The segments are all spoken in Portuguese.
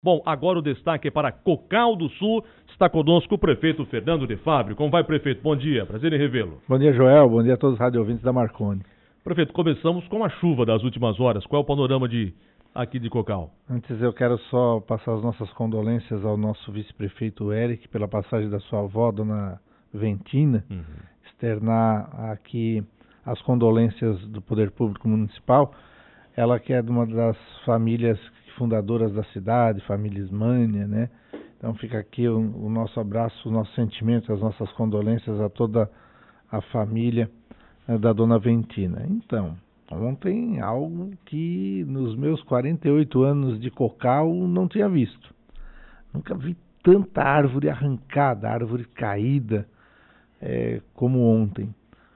Bom, agora o destaque é para Cocal do Sul. Está conosco o prefeito Fernando de Fábio. Como vai, prefeito? Bom dia, prazer em revê-lo. Bom dia, Joel. Bom dia a todos os radiovintes da Marconi. Prefeito, começamos com a chuva das últimas horas. Qual é o panorama aqui de Cocal? Antes eu quero só passar as nossas condolências ao nosso vice-prefeito Eric pela passagem da sua avó, dona Ventina. Externar aqui as condolências do Poder Público Municipal. Ela que é de uma das famílias fundadoras da cidade, família Ismânia, né? Então fica aqui o nosso abraço, o nosso sentimento, as nossas condolências a toda a família da dona Ventina. Então, ontem algo que nos meus 48 anos de Cocal não tinha visto. Nunca vi tanta árvore arrancada, árvore caída como ontem.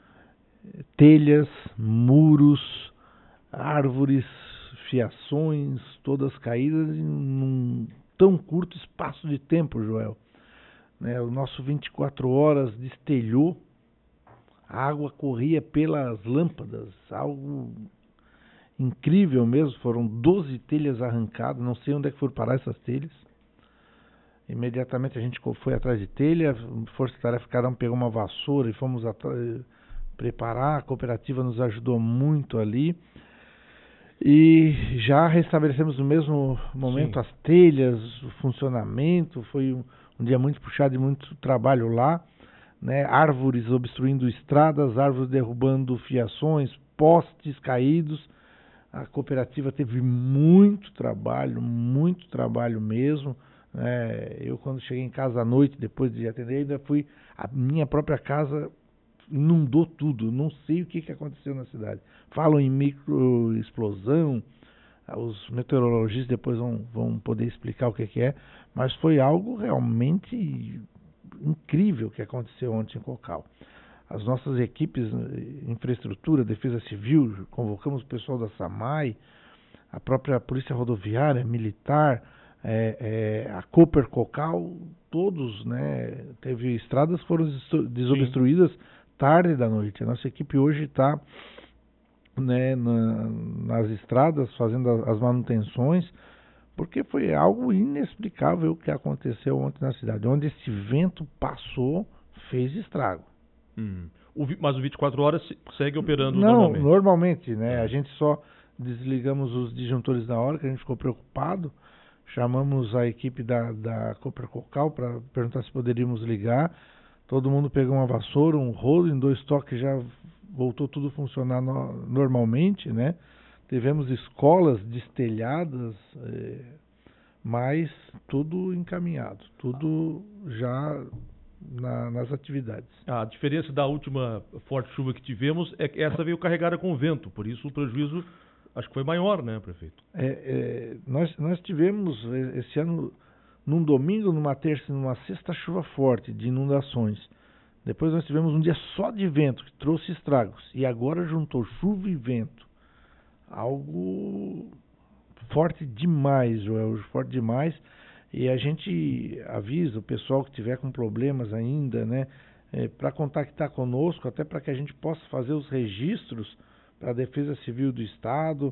Telhas, muros, árvores, fiações, todas caídas em um tão curto espaço de tempo, Joel. O nosso 24 horas destelhou, a água corria pelas lâmpadas, algo incrível mesmo. Foram 12 telhas arrancadas, não sei onde é que foram parar essas telhas. Imediatamente a gente foi atrás de telha, força-tarefa, cada um pegou uma vassoura e fomos preparar. A cooperativa nos ajudou muito ali. E já restabelecemos no mesmo momento as telhas, o funcionamento. Foi um dia muito puxado e muito trabalho lá, né? Árvores obstruindo estradas, árvores derrubando fiações, postes caídos. A cooperativa teve muito trabalho mesmo, né? Eu, quando cheguei em casa à noite, depois de atender, ainda fui, a minha própria casa inundou tudo. Não sei o que aconteceu na cidade. Falam em microexplosão, os meteorologistas depois vão poder explicar o que é, mas foi algo realmente incrível que aconteceu ontem em Cocal. As nossas equipes, infraestrutura, defesa civil, convocamos o pessoal da SAMAI, a própria polícia rodoviária, militar, a Cooper Cocal, todos, né? Teve estradas que foram desobstruídas tarde da noite. A nossa equipe hoje está, né, nas estradas fazendo as manutenções, porque foi algo inexplicável que aconteceu ontem na cidade. Onde esse vento passou, fez estrago. Mas o 24 horas segue operando normalmente? Não, normalmente, né? A gente só desligamos os disjuntores na hora, que a gente ficou preocupado. Chamamos a equipe da Cooper Cocal para perguntar se poderíamos ligar. Todo mundo pegou uma vassoura, um rolo, em 2 toques já voltou tudo a funcionar normalmente, né? Tivemos escolas destelhadas, mas tudo encaminhado, tudo já nas atividades. A diferença da última forte chuva que tivemos é que essa veio carregada com vento, por isso o prejuízo acho que foi maior, né, prefeito? Nós tivemos esse ano, num domingo, numa terça e numa sexta, chuva forte de inundações. Depois nós tivemos um dia só de vento, que trouxe estragos. E agora juntou chuva e vento. Algo forte demais, Joel, forte demais. E a gente avisa o pessoal que tiver com problemas ainda, né, para contactar conosco, até para que a gente possa fazer os registros para a Defesa Civil do Estado.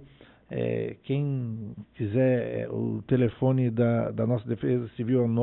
Quem quiser, o telefone da nossa Defesa Civil é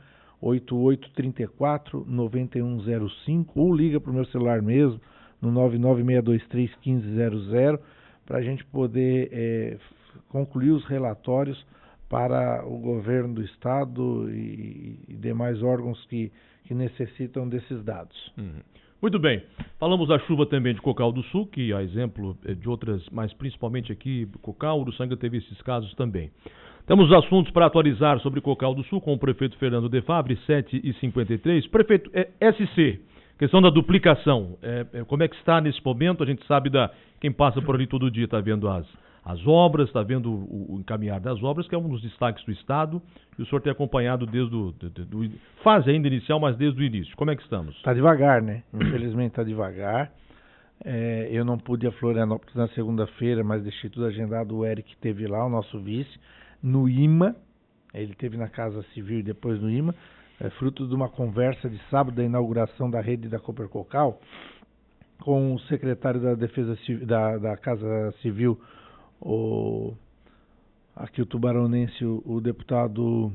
98834-9105, ou liga para o meu celular mesmo, no 996231500, para a gente poder concluir os relatórios para o governo do Estado e demais órgãos que necessitam desses dados. Muito bem. Falamos da chuva também de Cocal do Sul, que a exemplo de outras, mas principalmente aqui, Cocal, Uruçanga teve esses casos também. Temos assuntos para atualizar sobre Cocal do Sul com o prefeito Fernando de Fábio, 7h53. Prefeito, SC, questão da duplicação, como é que está nesse momento? A gente sabe quem passa por ali todo dia está vendo as obras, está vendo o encaminhar das obras, que é um dos destaques do Estado, e o senhor tem acompanhado desde fase ainda inicial, mas desde o início. Como é que estamos? Está devagar, né? Infelizmente está devagar. Eu não pude ir a Florianópolis na segunda-feira, mas deixei tudo agendado. O Eric esteve lá, o nosso vice, no IMA. Ele esteve na Casa Civil e depois no IMA. Fruto de uma conversa de sábado da inauguração da rede da Cooper Cocal com o secretário da Defesa Civil, da Casa Civil, o aqui o tubaronense, o deputado...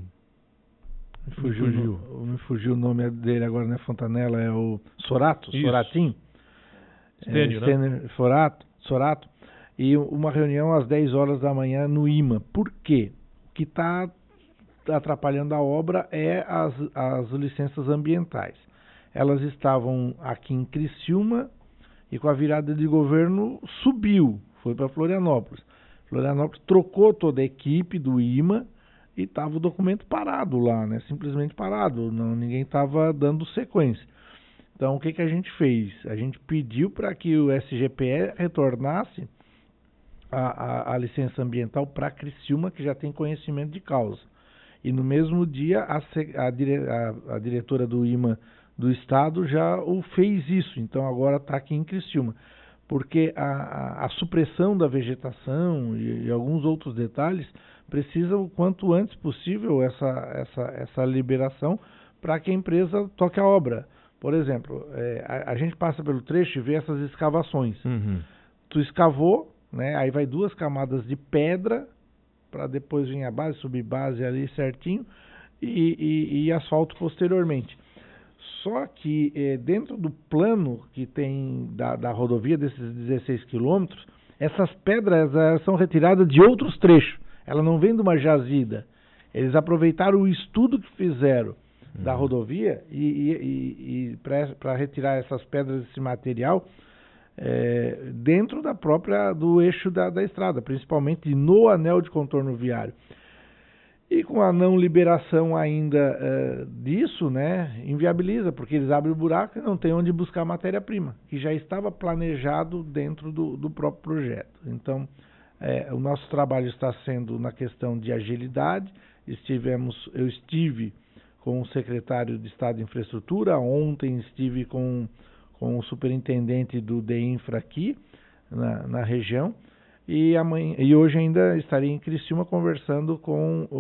Me fugiu o nome dele agora, não é Fontanella, é o Sorato, Soratin. Sorato. E uma reunião às 10 horas da manhã no IMA. Por quê? O que está atrapalhando a obra é as licenças ambientais. Elas estavam aqui em Criciúma e com a virada de governo subiu, foi para Florianópolis. Florianópolis trocou toda a equipe do IMA e estava o documento parado lá, né? Simplesmente parado, ninguém estava dando sequência. Então o que a gente fez? A gente pediu para que o SGPE retornasse a licença ambiental para Criciúma, que já tem conhecimento de causa. E no mesmo dia a diretora do IMA do estado já o fez isso, então agora está aqui em Criciúma. Porque a supressão da vegetação e alguns outros detalhes precisa o quanto antes possível essa liberação para que a empresa toque a obra. Por exemplo, a gente passa pelo trecho e vê essas escavações. Uhum. Tu escavou, né? Aí vai 2 camadas de pedra para depois vir a base, subbase ali certinho e asfalto posteriormente. Só que dentro do plano que tem da rodovia, desses 16 quilômetros, essas pedras são retiradas de outros trechos. Ela não vem de uma jazida. Eles aproveitaram o estudo que fizeram da rodovia e para retirar essas pedras, esse material, dentro do eixo da estrada, principalmente no anel de contorno viário. E com a não liberação ainda disso, né, inviabiliza, porque eles abrem o buraco e não tem onde buscar matéria-prima, que já estava planejado dentro do próprio projeto. Então, o nosso trabalho está sendo na questão de agilidade. Eu estive com o secretário de Estado de Infraestrutura, ontem estive com o superintendente do DEINFRA aqui, na região, e hoje ainda estarei em Criciúma conversando com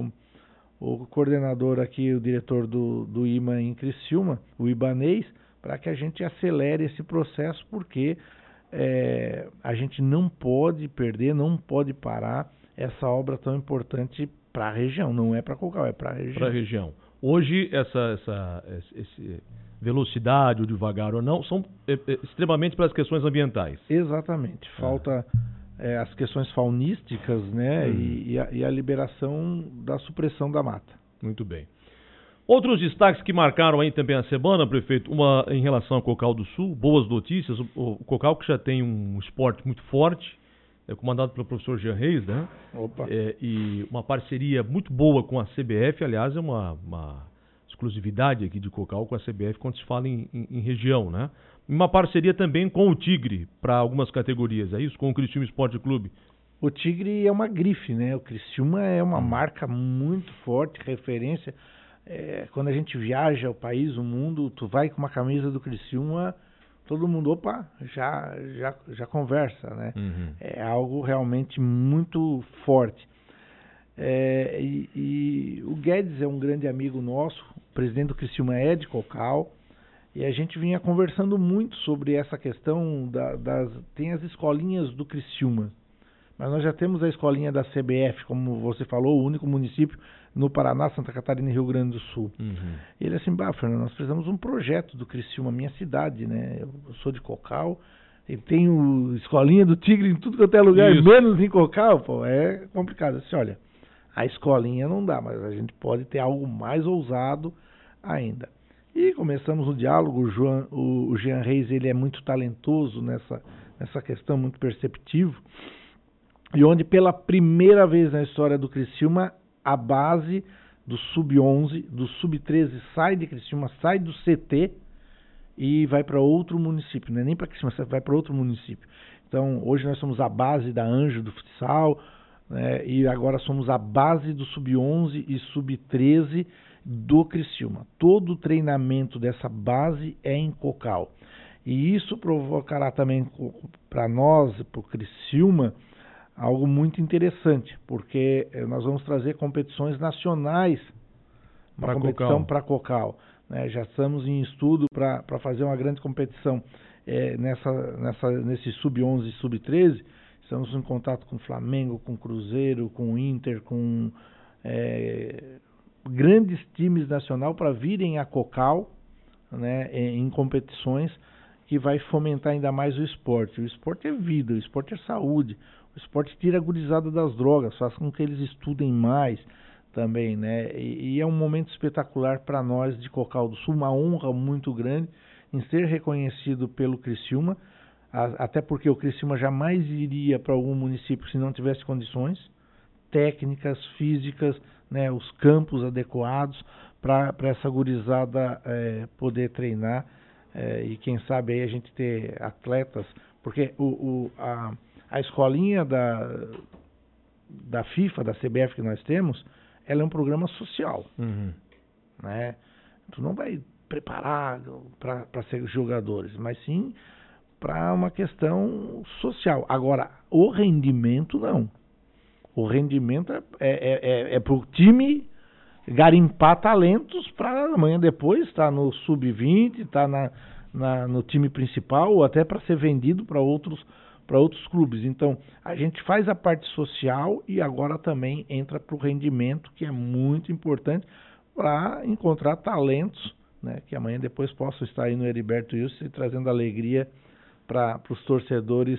o coordenador aqui, o diretor do IMA em Criciúma, o Ibanez, para que a gente acelere esse processo, porque a gente não pode perder, não pode parar essa obra tão importante para a região, não é para Cocal, é para a região. Para a região. Hoje, esse velocidade, ou devagar ou não, são extremamente para as questões ambientais. Exatamente. Falta as questões faunísticas, né, e a liberação da supressão da mata. Muito bem. Outros destaques que marcaram aí também a semana, prefeito, uma em relação ao Cocal do Sul, boas notícias, o Cocal que já tem um esporte muito forte, comandado pelo professor Jean Reis, né? Opa. E uma parceria muito boa com a CBF, aliás, é uma exclusividade aqui de Cocal com a CBF quando se fala em região, né? Uma parceria também com o Tigre para algumas categorias, é isso? Com o Criciúma Esporte Clube. O Tigre é uma grife, né? O Criciúma é uma marca muito forte, referência. Quando a gente viaja o país, o mundo, tu vai com uma camisa do Criciúma, todo mundo, opa, já conversa, né? Uhum. É algo realmente muito forte. E o Guedes é um grande amigo nosso, o presidente do Criciúma é de Cocal, e a gente vinha conversando muito sobre essa questão tem as escolinhas do Criciúma, mas nós já temos a escolinha da CBF, como você falou, o único município no Paraná, Santa Catarina e Rio Grande do Sul. Uhum. Ele assim, Fernando, nós precisamos um projeto do Criciúma, minha cidade, né? Eu sou de Cocal, e tenho escolinha do Tigre em tudo quanto é lugar, Isso. menos em Cocal, pô, é complicado. Assim, olha, a escolinha não dá, mas a gente pode ter algo mais ousado ainda. E começamos o diálogo, o Jean Reis, ele é muito talentoso nessa questão, muito perceptivo, e onde pela primeira vez na história do Criciúma, a base do Sub-11, do Sub-13 sai de Criciúma, sai do CT e vai para outro município, não é nem para Criciúma, vai para outro município. Então, hoje nós somos a base da Anjo do futsal, né, e agora somos a base do Sub-11 e Sub-13 do Criciúma. Todo o treinamento dessa base é em Cocal. E isso provocará também para nós, para o Criciúma, algo muito interessante, porque nós vamos trazer competições nacionais, uma competição para Cocal. Né? Já estamos em estudo para fazer uma grande competição nesse Sub-11 e Sub-13. Estamos em contato com o Flamengo, com o Cruzeiro, com o Inter, com grandes times nacionais para virem a Cocal, né, em competições que vai fomentar ainda mais o esporte. O esporte é vida, o esporte é saúde, o esporte tira a gurizada das drogas, faz com que eles estudem mais também, né? E é um momento espetacular para nós de Cocal do Sul, uma honra muito grande em ser reconhecido pelo Criciúma, até porque o Criciúma jamais iria para algum município se não tivesse condições técnicas, físicas, né, os campos adequados para essa gurizada poder treinar e quem sabe aí a gente ter atletas, porque a escolinha da FIFA, da CBF que nós temos, ela é um programa social, né? Tu não vai preparar para ser jogadores, mas sim para uma questão social. Agora, o rendimento não. O rendimento é para o time garimpar talentos para amanhã depois estar no sub-20, estar no time principal ou até para ser vendido para outros clubes. Então, a gente faz a parte social e agora também entra para o rendimento, que é muito importante para encontrar talentos, né, que amanhã depois possam estar aí no Heriberto Wilson trazendo alegria para os torcedores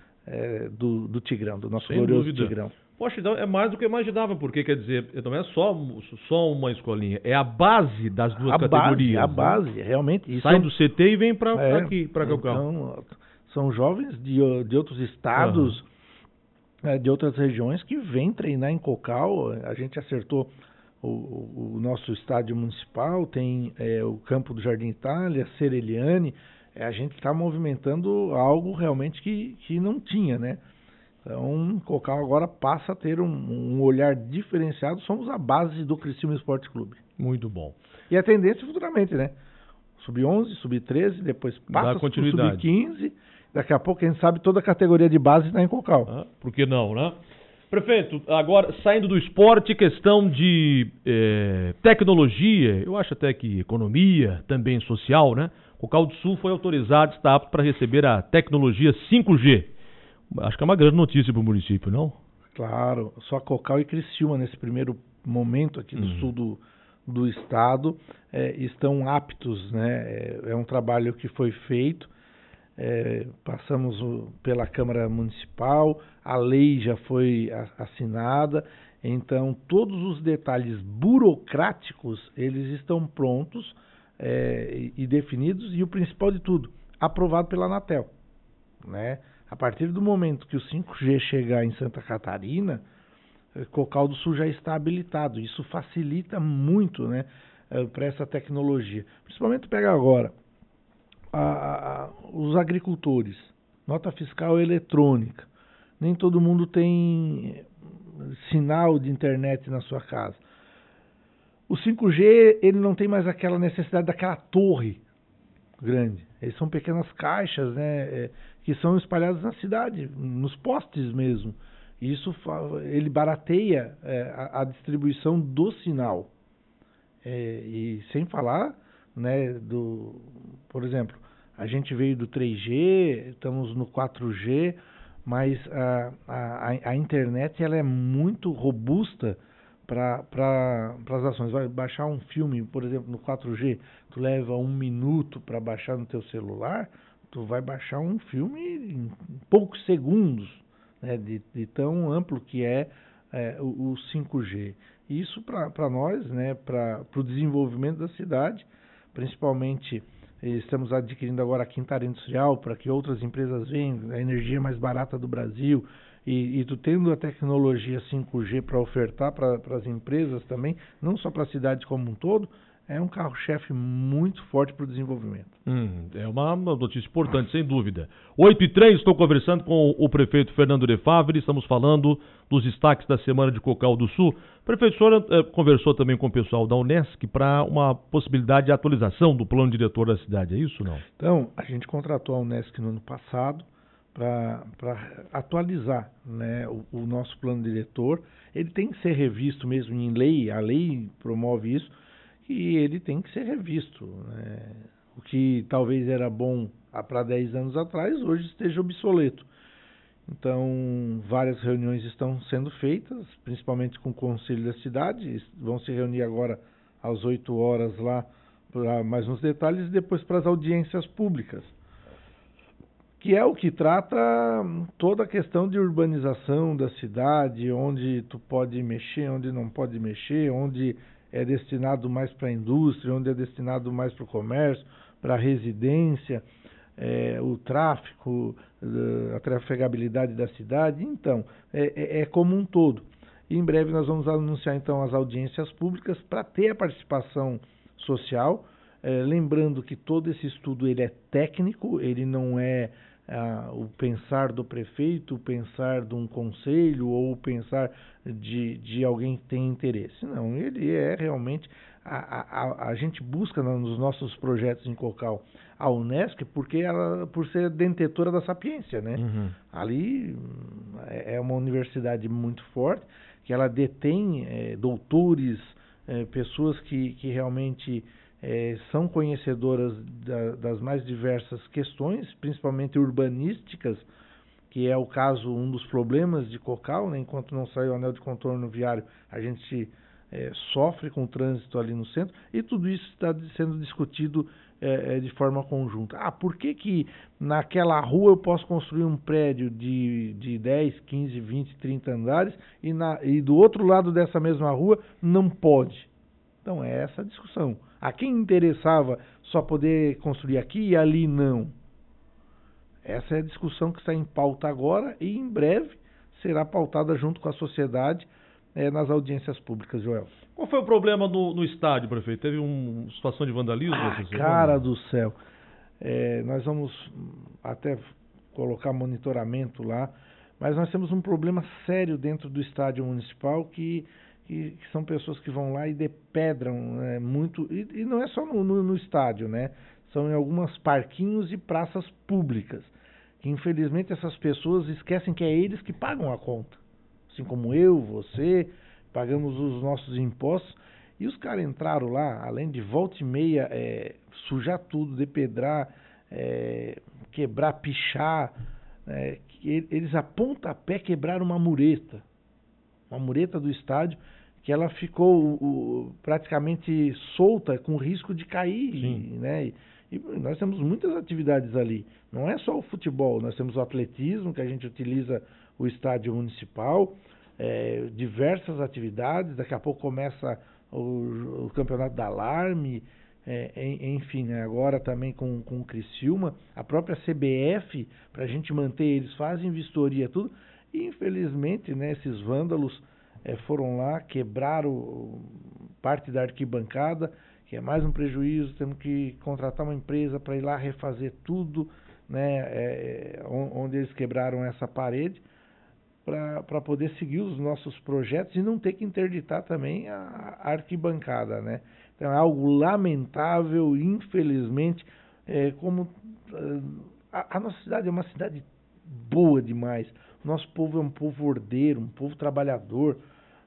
do Tigrão, do nosso glorioso Tigrão. Poxa, então é mais do que eu imaginava, porque quer dizer, não é só uma escolinha, é a base das duas categorias. A base, realmente. Sai do CT e vem para aqui, para Cocal. Então, são jovens de outros estados, de outras regiões que vêm treinar em Cocal. A gente acertou o nosso estádio municipal, tem o campo do Jardim Itália, Sereliane. A gente está movimentando algo realmente que não tinha, né? Então, Cocal agora passa a ter um olhar diferenciado. Somos a base do Criciúma Esporte Clube. Muito bom. E a tendência futuramente, né? Sub-11, Sub-13, depois passa para o Sub-15. Daqui a pouco, quem sabe, toda a categoria de base está em Cocal. Por que não, né? Prefeito, agora saindo do esporte, questão de tecnologia, eu acho até que economia, também social, né? Cocal do Sul foi autorizado, está apto para receber a tecnologia 5G. Acho que é uma grande notícia para o município, não? Claro, só Cocal e Criciúma nesse primeiro momento aqui do sul do estado estão aptos, né? É um trabalho que foi feito, passamos pela Câmara Municipal, a lei já foi assinada, então todos os detalhes burocráticos eles estão prontos e definidos, e o principal de tudo, aprovado pela Anatel, né? A partir do momento que o 5G chegar em Santa Catarina, Cocal do Sul já está habilitado. Isso facilita muito, né, para essa tecnologia. Principalmente pega agora os agricultores, nota fiscal eletrônica. Nem todo mundo tem sinal de internet na sua casa. O 5G ele não tem mais aquela necessidade daquela torre grande. Eles são pequenas caixas, né, que são espalhadas na cidade, nos postes mesmo. Isso ele barateia a distribuição do sinal. E sem falar, né, por exemplo, a gente veio do 3G, estamos no 4G, mas a internet ela é muito robusta para as ações. Vai baixar um filme, por exemplo, no 4G, tu leva 1 minuto para baixar no teu celular, tu vai baixar um filme em poucos segundos, né, de tão amplo que é o 5G. Isso para nós, né, para o desenvolvimento da cidade, principalmente estamos adquirindo agora a Quinta Área Industrial para que outras empresas venham, a energia mais barata do Brasil, e tu tendo a tecnologia 5G para ofertar para as empresas também, não só para a cidade como um todo, é um carro-chefe muito forte para o desenvolvimento. É uma notícia importante, sem dúvida. 8h03, estou conversando com o prefeito Fernando de Favre, estamos falando dos destaques da semana de Cocal do Sul. Prefeito, o senhor conversou também com o pessoal da Unesc para uma possibilidade de atualização do plano diretor da cidade, é isso ou não? Então, a gente contratou a Unesc no ano passado para atualizar, né, o nosso plano diretor. Ele tem que ser revisto mesmo em lei, a lei promove isso, e ele tem que ser revisto, né? O que talvez era bom para 10 anos atrás, hoje esteja obsoleto. Então, várias reuniões estão sendo feitas, principalmente com o Conselho da Cidade. Vão se reunir agora às 8 horas lá para mais uns detalhes e depois para as audiências públicas, que é o que trata toda a questão de urbanização da cidade, onde tu pode mexer, onde não pode mexer, onde é destinado mais para a indústria, onde é destinado mais para o comércio, para a residência, o tráfico, a trafegabilidade da cidade. Então, é como um todo. E em breve nós vamos anunciar então as audiências públicas para ter a participação social, lembrando que todo esse estudo ele é técnico, ele não é o pensar do prefeito, o pensar de um conselho ou o pensar de alguém que tem interesse. Não, ele é realmente... A gente busca nos nossos projetos em Cocal a Unesc porque ela, por ser detentora da sapiência, né? Uhum. Ali é uma universidade muito forte, que ela detém doutores, pessoas que realmente são conhecedoras das mais diversas questões, principalmente urbanísticas, que é o caso, um dos problemas de Cocal, né? Enquanto não sai o anel de contorno viário, a gente sofre com o trânsito ali no centro, e tudo isso está sendo discutido de forma conjunta. Por que naquela rua eu posso construir um prédio de 10, 15, 20, 30 andares e do outro lado dessa mesma rua não pode? Então é essa a discussão. A quem interessava só poder construir aqui e ali não? Essa é a discussão que está em pauta agora e em breve será pautada junto com a sociedade nas audiências públicas, Joel. Qual foi o problema no estádio, prefeito? Teve uma situação de vandalismo? Cara do céu. Nós vamos até colocar monitoramento lá, mas nós temos um problema sério dentro do estádio municipal que são pessoas que vão lá e depedram muito, e não é só no estádio, né? São em alguns parquinhos e praças públicas, que infelizmente essas pessoas esquecem que é eles que pagam a conta. Assim como eu, você, pagamos os nossos impostos, e os caras entraram lá, além de volta e meia, sujar tudo, depedrar, quebrar, pichar, eles a pontapé quebraram uma mureta do estádio, que ela ficou praticamente solta, com risco de cair, né? E nós temos muitas atividades ali, não é só o futebol, nós temos o atletismo, que a gente utiliza o estádio municipal, diversas atividades, daqui a pouco começa o campeonato da Alarme, enfim, né? Agora também com o Criciúma, a própria CBF, para a gente manter, eles fazem vistoria, tudo, e infelizmente, né, esses vândalos foram lá, quebraram parte da arquibancada, que é mais um prejuízo, temos que contratar uma empresa para ir lá refazer tudo, né, onde eles quebraram essa parede, para poder seguir os nossos projetos e não ter que interditar também a arquibancada, né? Então é algo lamentável, infelizmente, como a nossa cidade é uma cidade boa demais, o nosso povo é um povo ordeiro, um povo trabalhador,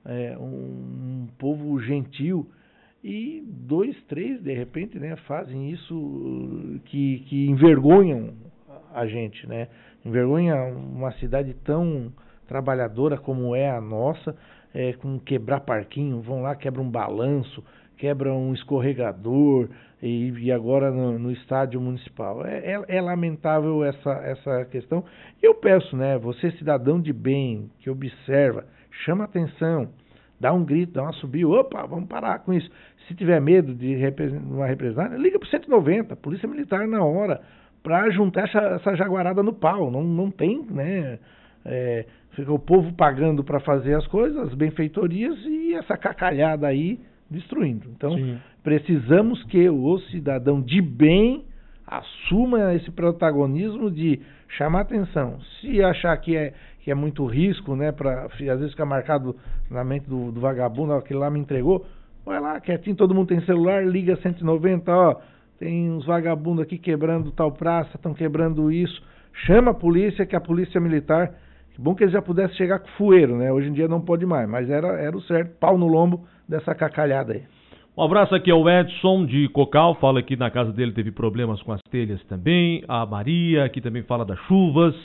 um povo gentil, e 2, 3 de repente, né, fazem isso que envergonham a gente, né? Envergonha uma cidade tão trabalhadora como é a nossa, com quebrar parquinho, vão lá, quebram um balanço, quebram um escorregador, e agora no estádio municipal. É lamentável essa questão. Eu peço, né, você cidadão de bem, que observa, chama atenção, dá um grito, dá uma subida, opa, vamos parar com isso. Se tiver medo de uma represália, liga para o 190, Polícia Militar na hora, para juntar essa jaguarada no pau. Não tem, né? Fica o povo pagando para fazer as coisas, as benfeitorias, e essa cacalhada aí destruindo. Então, precisamos que o cidadão de bem assuma esse protagonismo de chamar atenção. Se achar que é muito risco, né, às vezes ficar marcado na mente do vagabundo, aquele lá me entregou, vai lá, quietinho, todo mundo tem celular, liga 190, ó, tem uns vagabundos aqui quebrando tal praça, estão quebrando isso, chama a polícia, que a polícia militar, que bom que eles já pudessem chegar com fueiro, né, hoje em dia não pode mais, mas era o certo, pau no lombo dessa cacalhada aí. Um abraço aqui ao Edson de Cocal, fala que na casa dele teve problemas com as telhas também, a Maria, que também fala das chuvas,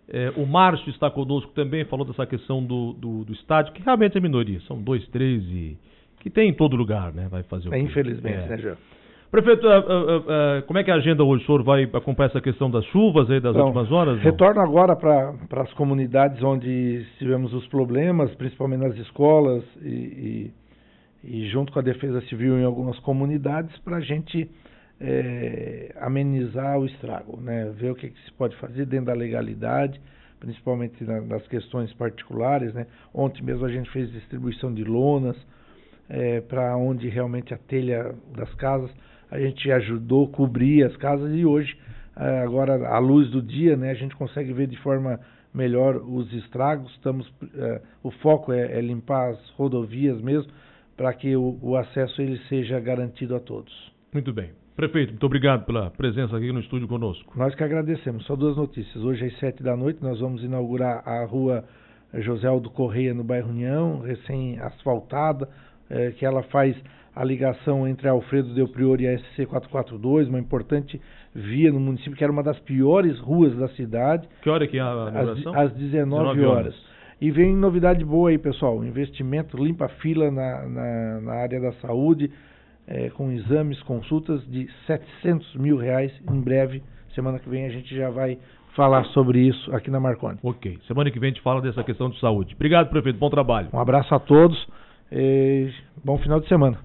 O Márcio está conosco também, falou dessa questão do estádio, que realmente é minoria, são 2, 3 e que tem em todo lugar, né? Vai fazer o quê? Infelizmente, né, Jean? Prefeito, como é que é a agenda hoje? O senhor vai acompanhar essa questão das chuvas aí das últimas horas? Retorno agora para as comunidades onde tivemos os problemas, principalmente nas escolas e junto com a Defesa Civil em algumas comunidades, para a gente amenizar o estrago, né? Ver o que se pode fazer dentro da legalidade, principalmente nas questões particulares, né? Ontem mesmo a gente fez distribuição de lonas para onde realmente a telha das casas, a gente ajudou a cobrir as casas e hoje, agora à luz do dia, né, a gente consegue ver de forma melhor os estragos. O foco é limpar as rodovias mesmo, para que o acesso ele seja garantido a todos. Muito bem. Prefeito, muito obrigado pela presença aqui no estúdio conosco. Nós que agradecemos. Só 2 notícias. Hoje às 7h nós vamos inaugurar a rua José Aldo Correia no bairro União, recém-asfaltada, que ela faz a ligação entre a Alfredo Del Priore e a SC 442, uma importante via no município, que era uma das piores ruas da cidade. Que hora que é a inauguração? Às 19 horas. E vem novidade boa aí, pessoal, investimento limpa-fila na área da saúde, com exames, consultas de R$700 mil em breve. Semana que vem a gente já vai falar sobre isso aqui na Marconi. Ok, semana que vem a gente fala dessa questão de saúde. Obrigado, prefeito, bom trabalho. Um abraço a todos. Bom final de semana.